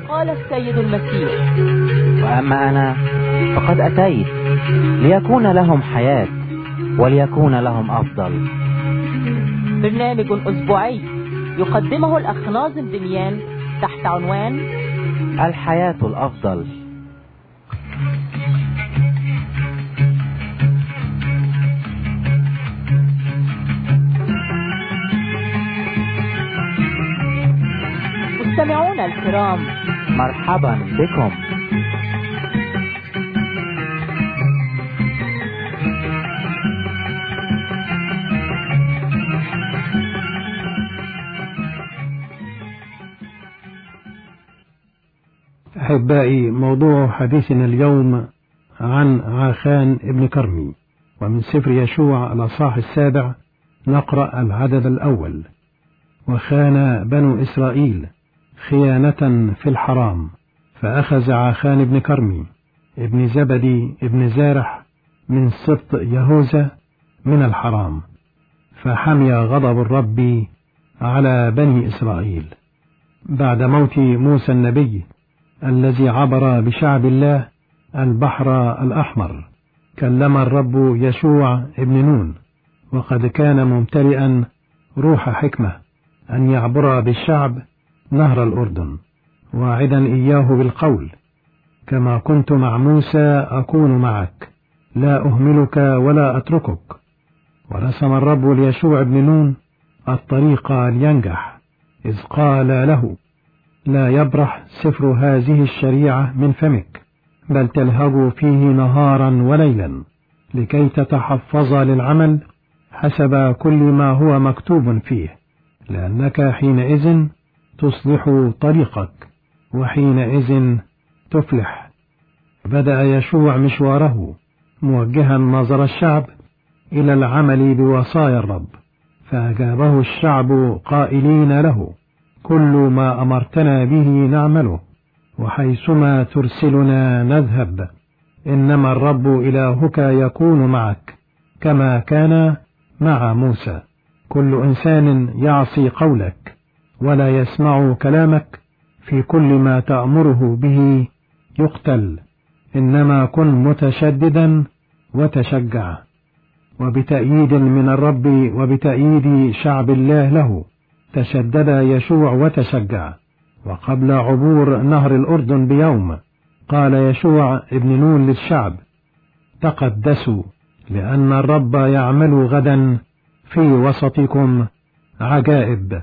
قال السيد المسيح: وأما أنا فقد أتيت ليكون لهم حياة وليكون لهم أفضل. برنامج أسبوعي يقدمه الأخ ناظم دميان تحت عنوان الحياة الأفضل. مستمعونا الكرام، مرحبا بكم. أحبائي، موضوع حديثنا اليوم عن عاخان ابن كرمي، ومن سفر يشوع الأصحاح 7 نقرأ العدد الأول: وخان بنو إسرائيل خيانة في الحرام، فأخذ عاخان ابن كرمي ابن زبدي ابن زارح من سبط يهوذا من الحرام، فحمي غضب الرب على بني إسرائيل. بعد موت موسى النبي الذي عبر بشعب الله البحر الأحمر، كلم الرب يشوع ابن نون، وقد كان ممتلئا روح حكمة أن يعبر بالشعب نهر الأردن، واعدا إياه بالقول: كما كنت مع موسى أكون معك، لا أهملك ولا أتركك. ورسم الرب ليشوع ابن نون الطريق لينجح، إذ قال له: لا يبرح سفر هذه الشريعة من فمك، بل تلهج فيه نهارا وليلا، لكي تتحفظ للعمل حسب كل ما هو مكتوب فيه، لأنك حينئذ تصلح طريقك، وحينئذ تفلح. بدأ يشوع مشواره موجها نظر الشعب إلى العمل بوصايا الرب، فأجابه الشعب قائلين له: كل ما أمرتنا به نعمله، وحيثما ترسلنا نذهب، إنما الرب إلهك يكون معك كما كان مع موسى. كل إنسان يعصي قولك ولا يسمع كلامك في كل ما تأمره به يقتل، إنما كن متشددا وتشجع. وبتأييد من الرب وبتأييد شعب الله له تشدد يشوع وتشجع. وقبل عبور نهر الأردن بيوم قال يشوع ابن نون للشعب: تقدسوا، لأن الرب يعمل غدا في وسطكم عجائب.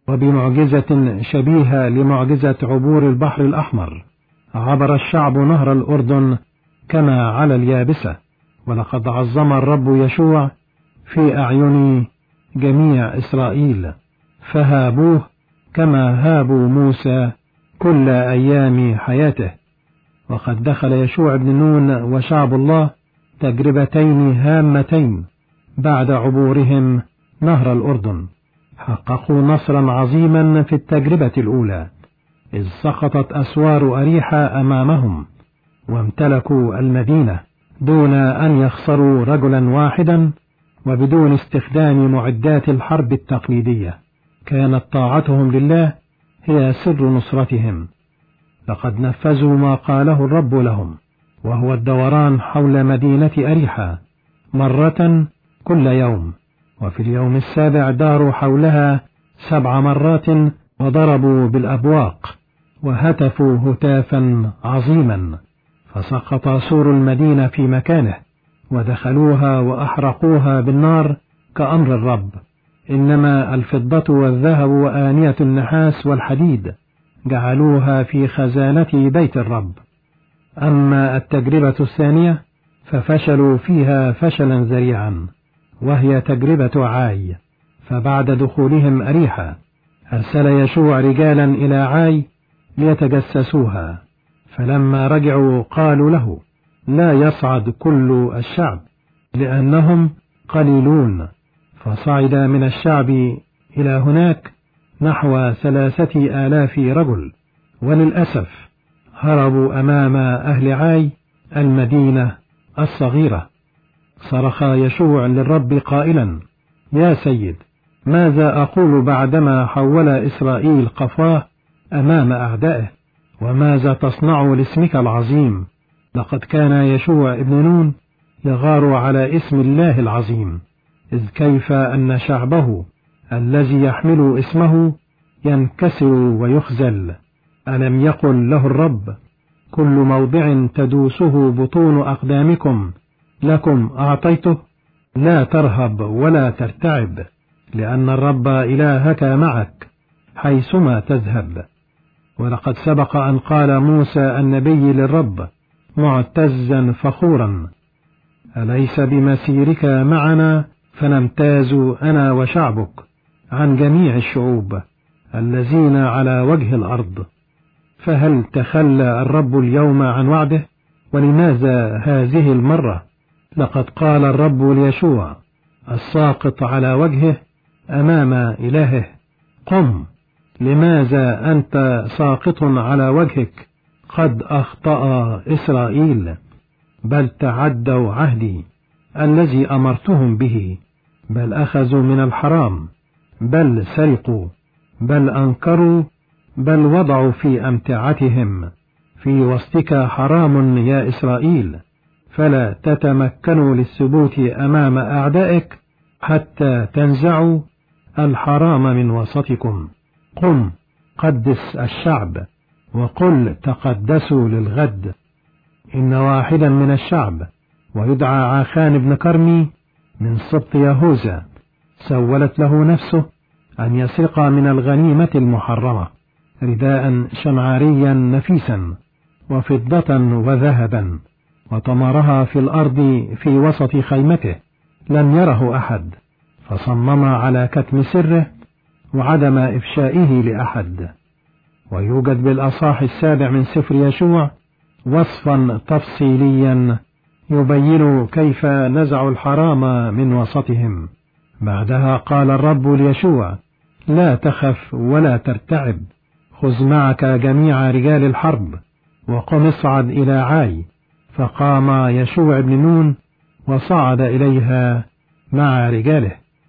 وبمعجزة شبيهة لمعجزة عبور البحر الأحمر عبر الشعب نهر الأردن كما على اليابسة. ولقد عظم الرب يشوع في أعين جميع إسرائيل، فهابوه كما هابوا موسى كل أيام حياته. وقد دخل يشوع بن نون وشعب الله تجربتين هامتين بعد عبورهم نهر الأردن. حققوا نصرا عظيما في التجربة الأولى، إذ سقطت أسوار أريحة أمامهم وامتلكوا المدينة دون أن يخسروا رجلا واحدا، وبدون استخدام معدات الحرب التقليدية. كانت طاعتهم لله هي سر نصرتهم. لقد نفذوا ما قاله الرب لهم، وهو الدوران حول مدينة أريحة مرة كل يوم، وفي اليوم السابع داروا حولها 7 مرات، وضربوا بالأبواق وهتفوا هتافا عظيما، فسقط سور المدينة في مكانه، ودخلوها وأحرقوها بالنار كأمر الرب. إنما الفضة والذهب وآنية النحاس والحديد جعلوها في خزانة بيت الرب. أما التجربة الثانية ففشلوا فيها فشلا ذريعا، وهي تجربة عاي. فبعد دخولهم أريحة أرسل يشوع رجالا إلى عاي ليتجسسوها، فلما رجعوا قالوا له: لا يصعد كل الشعب لأنهم قليلون. فصعد من الشعب إلى هناك نحو 3000 رجل، وللأسف هربوا أمام أهل عاي المدينة الصغيرة. صرخ يشوع للرب قائلا: يا سيد، ماذا أقول بعدما حول إسرائيل قفاه أمام أعدائه؟ وماذا تصنع لاسمك العظيم؟ لقد كان يشوع ابن نون يغار على اسم الله العظيم، إذ كيف أن شعبه الذي يحمل اسمه ينكسر ويخزل. ألم يقل له الرب: كل موضع تدوسه بطون أقدامكم لكم أعطيته؟ لا ترهب ولا ترتعب، لأن الرب إلهك معك حيثما تذهب. ولقد سبق أن قال موسى النبي للرب معتزا فخورا: أليس بمسيرك معنا فنمتاز أنا وشعبك عن جميع الشعوب الذين على وجه الأرض؟ فهل تخلى الرب اليوم عن وعده؟ ولماذا هذه المرة؟ لقد قال الرب ليشوع الساقط على وجهه أمام إلهه: قم، لماذا أنت ساقط على وجهك؟ قد أخطأ إسرائيل، بل تعدوا عهدي الذي أمرتهم به، بل أخذوا من الحرام، بل سرقوا، بل أنكروا، بل وضعوا في أمتعتهم في وسطك حرام يا إسرائيل، فلا تتمكنوا للثبوت أمام أعدائك حتى تنزعوا الحرام من وسطكم. قم، قدس الشعب، وقل تقدسوا للغد. إن واحدا من الشعب ويدعى عاخان بن كرمي من سبط يهوذا سولت له نفسه أن يسرق من الغنيمة المحرمة رداء شمعاريا نفيسا وفضة وذهبا، وطمرها في الأرض في وسط خيمته، لم يره أحد، فصمم على كتم سره وعدم إفشائه لأحد. ويوجد بالأصحاح 7 من سفر يشوع وصفا تفصيليا يبين كيف نزعوا الحرام من وسطهم. بعدها قال الرب ليشوع: لا تخف ولا ترتعب، خذ معك جميع رجال الحرب وقم اصعد إلى عاي. فقام يشوع بن نون وصعد إليها مع رجاله،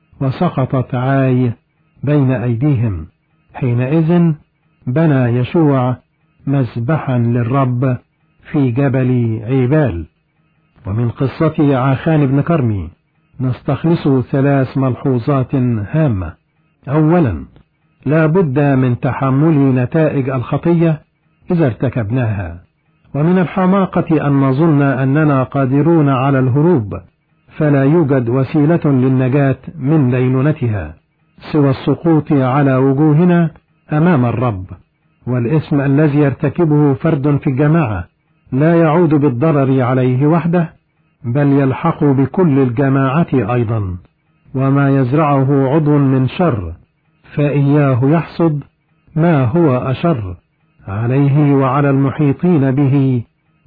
وسقطت عاي بين أيديهم. حينئذ بنى يشوع مذبحا للرب في جبل عيبال. ومن قصة عاخان بن كرمي نستخلص 3 ملحوظات هامة. أولا، لا بد من تحمل نتائج الخطية إذا ارتكبناها، ومن الحماقة أن نظن أننا قادرون على الهروب، فلا يوجد وسيلة للنجاة من لينونتها سوى السقوط على وجوهنا أمام الرب. والإثم الذي يرتكبه فرد في الجماعة لا يعود بالضرر عليه وحده، بل يلحق بكل الجماعة أيضا. وما يزرعه عضو من شر فإياه يحصد ما هو أشر، عليه وعلى المحيطين به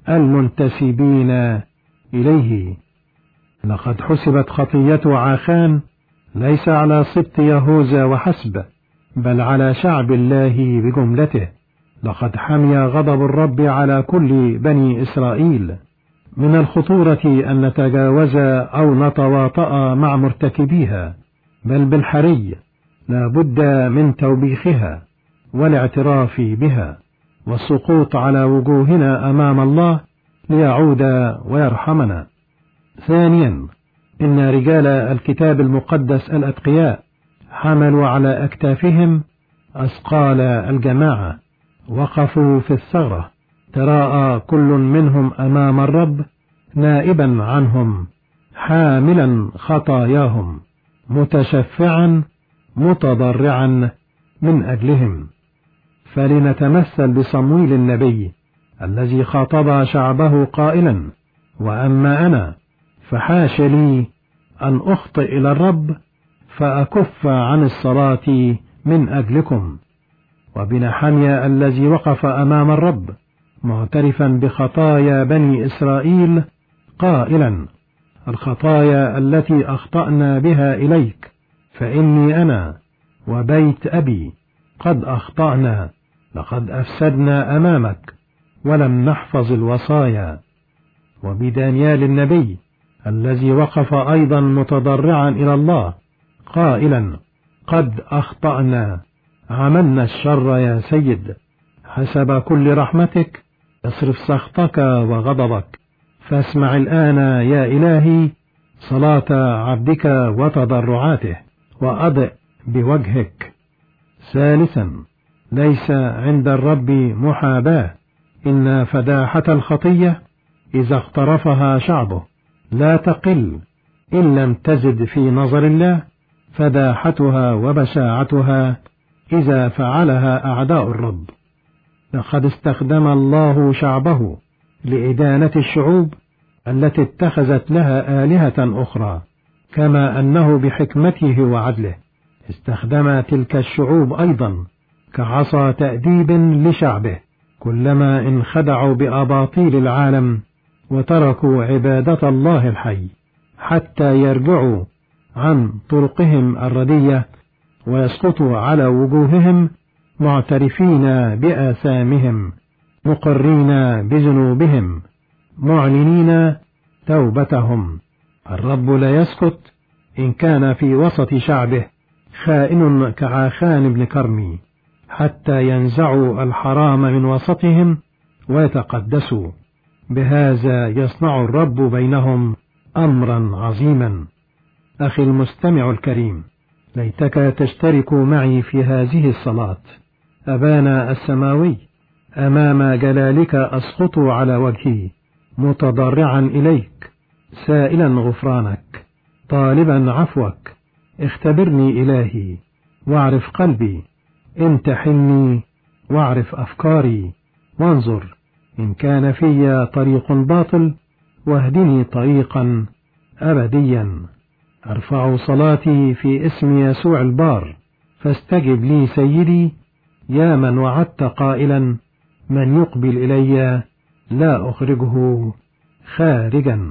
المنتسبين إليه. لقد حسبت خطية عاخان ليس على سبط يهوذا وحسب، بل على شعب الله بجملته. لقد حمي غضب الرب على كل بني إسرائيل. من الخطورة أن نتجاوز أو نتواطأ مع مرتكبيها، بل بالحري لا بد من توبيخها والاعتراف بها والسقوط على وجوهنا أمام الله ليعود ويرحمنا. ثانيا، إن رجال الكتاب المقدس الأتقياء حملوا على أكتافهم أثقال الجماعة، وقفوا في الثغرة، تراءى كل منهم أمام الرب نائبا عنهم، حاملا خطاياهم، متشفعا متضرعا من أجلهم. فلنتمثل بصمويل النبي الذي خاطب شعبه قائلا: وأما أنا فحاش لي أن أخطئ إلى الرب فأكف عن الصلاة من أجلكم. وبنحميا الذي وقف أمام الرب معترفا بخطايا بني إسرائيل قائلا: الخطايا التي أخطأنا بها إليك فإني أنا وبيت أبي قد أخطأنا، لقد أفسدنا أمامك ولم نحفظ الوصايا. وبدانيال النبي الذي وقف أيضا متضرعا إلى الله قائلا: قد أخطأنا، عملنا الشر يا سيد، حسب كل رحمتك اصرف سخطك وغضبك. فاسمع الآن يا إلهي صلاة عبدك وتضرعاته، وأضئ بوجهك. ثالثا، ليس عند الرب محاباة، إن فداحة الخطية إذا اقترفها شعبه لا تقل إن لم تزد في نظر الله فداحتها وبشاعتها إذا فعلها أعداء الرب. لقد استخدم الله شعبه لإدانة الشعوب التي اتخذت لها آلهة أخرى، كما أنه بحكمته وعدله استخدم تلك الشعوب أيضا كعصا تأديب لشعبه كلما انخدعوا بأباطيل العالم وتركوا عبادة الله الحي، حتى يرجعوا عن طرقهم الردية ويسقطوا على وجوههم معترفين بآثامهم مقرين بذنوبهم معلنين توبتهم. الرب لا يسكت إن كان في وسط شعبه خائن كعاخان بن كرمي، حتى ينزعوا الحرام من وسطهم ويتقدسوا. بهذا يصنع الرب بينهم أمرا عظيما. أخي المستمع الكريم، ليتك تشترك معي في هذه الصلاة. أبانا السماوي، أمام جلالك أسقط على وجهي متضرعا إليك، سائلا غفرانك، طالبا عفوك. اختبرني إلهي واعرف قلبي، امتحني واعرف أفكاري، وانظر إن كان في طريق باطل، واهدني طريقا أبديا. أرفع صلاتي في اسم يسوع البار، فاستجب لي سيدي، يا من وعدت قائلا من يقبل إلي لا أخرجه خارجا.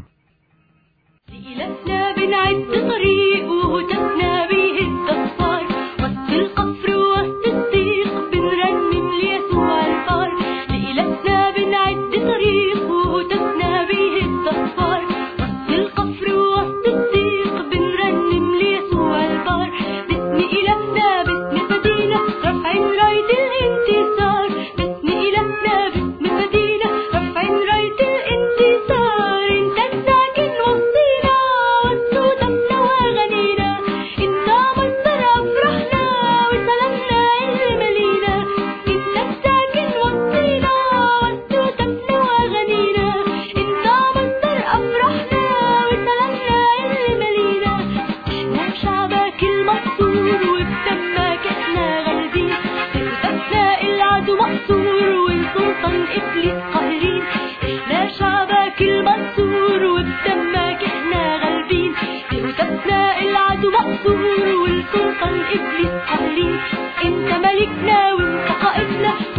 لإلهنا بنعد طريق وهتفنا به الدفار، وسط القفر وسط الضيق بنرنم ليسوع البار. لإلهنا بنعد طريق وهتفنا به الدفار، وسط القفر وسط الضيق بنرنم ليسوع البار. باسم إلهنا باسم فدينا رافعين راية الانتصار، باسم إلهنا باسم فدينا رافعين راية الانتصار. انت الساكن وسطينا وسطنا وغنينا، انت مصدر أفراحنا وسلامنا اللي ملينا. انت الساكن وسطينا وسطنا وغنينا، انت مصدر أفراحنا وسلامنا اللي ملينا. احنا شعبك المنصور وبدمك احنا غالبين، بهتافنا العدو مقصور والسلطان إبليس قاهرين. احنا شعبك المنصور وبدمك احنا غالبين، بهتافنا العدو مقصور والسلطان إبليس قاهرين. انت ملكنا وانت قائدنا